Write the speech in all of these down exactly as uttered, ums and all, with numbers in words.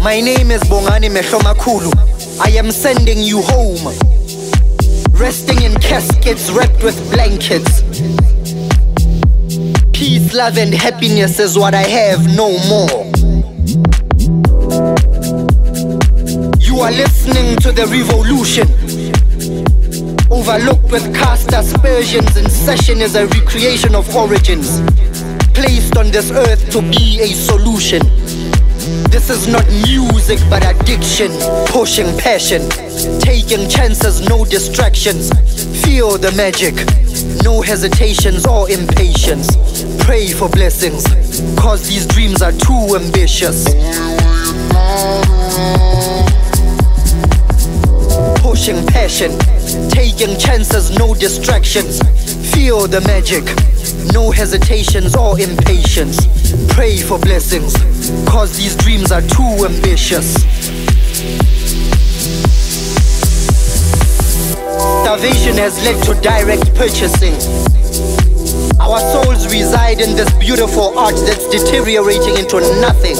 My name is Bongani Meshomakulu. I am sending you home, resting in caskets wrapped with blankets. Peace, love and happiness is what I have, no more. You are listening to the revolution, overlooked with caste aspersions. In session is a recreation of origins, placed on this earth to be a solution. This is not music but addiction, pushing passion, taking chances, no distractions. Feel the magic, no hesitations or impatience. Pray for blessings, cause these dreams are too ambitious. Pushing passion, taking chances, no distractions. Feel the magic, no hesitations or impatience. Pray for blessings, cause these dreams are too ambitious. Starvation has led to direct purchasing. Our souls reside in this beautiful art that's deteriorating into nothing.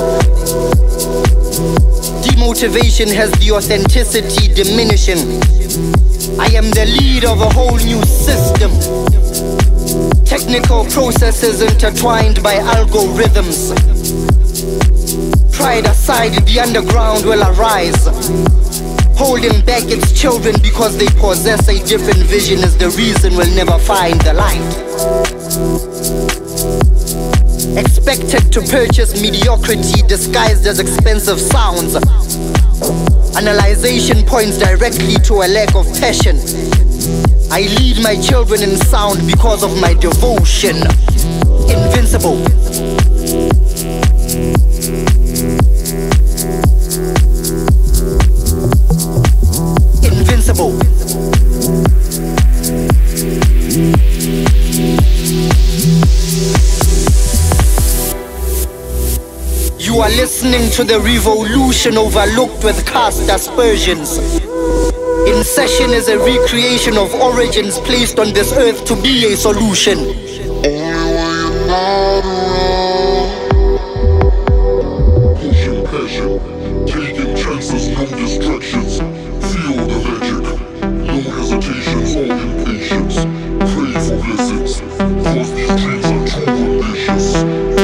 Demotivation has the authenticity diminishing. I am the lead of a whole new system. Technical processes intertwined by algorithms. Pride aside, the underground will arise, holding back its children because they possess a different vision is the reason we'll never find the light. Expected to purchase mediocrity disguised as expensive sounds. Analyzation points directly to a lack of passion. I lead my children in sound because of my devotion. Invincible. Invincible. You are listening to the revolution overlooked with caste aspersions. In session is a recreation of origins placed on this earth to be a solution. Pushing passion, taking chances, no distractions. Feel the magic, no hesitations or impatience. Pray for blessings, cause these dreams are too ambitious.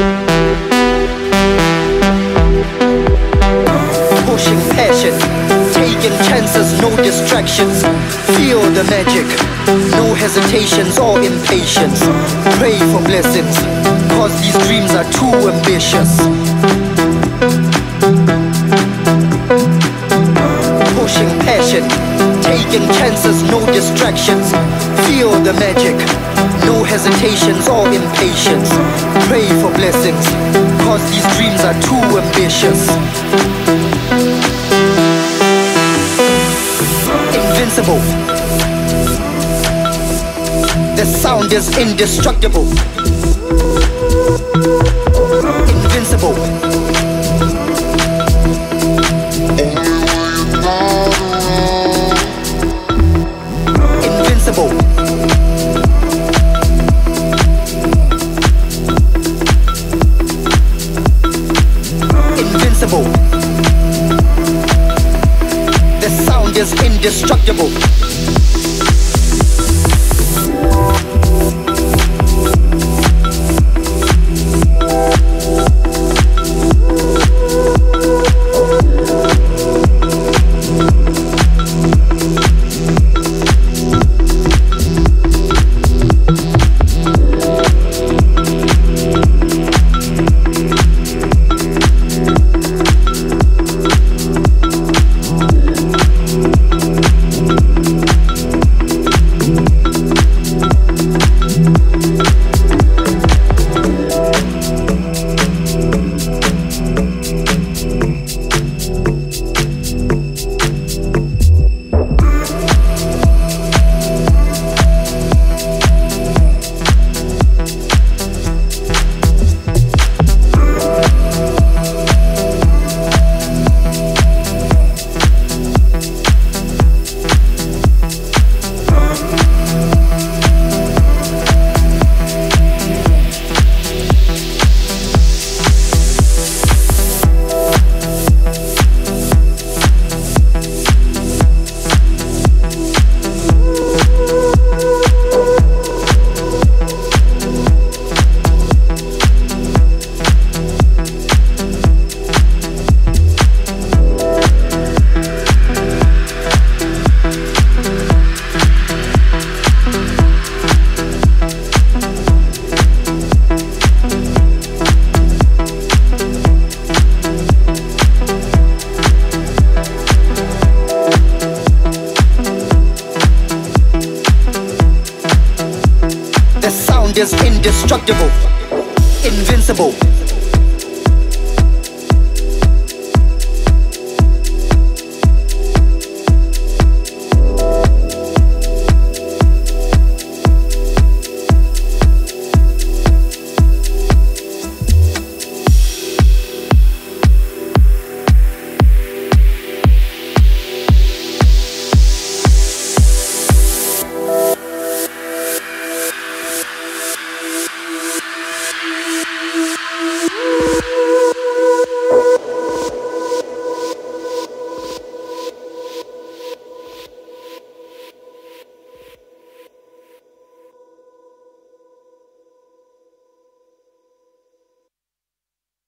Pushing passion, taking chances, no distractions. Feel the magic, no hesitations or impatience. Pray for blessings, cause these dreams are too ambitious. Pushing passion, taking chances, no distractions. Feel the magic, no hesitations or impatience. Pray for blessings, cause these dreams are too ambitious. Invincible. The sound is indestructible. Invincible. Invincible. Invincible. The sound is indestructible. The sound is indestructible, invincible.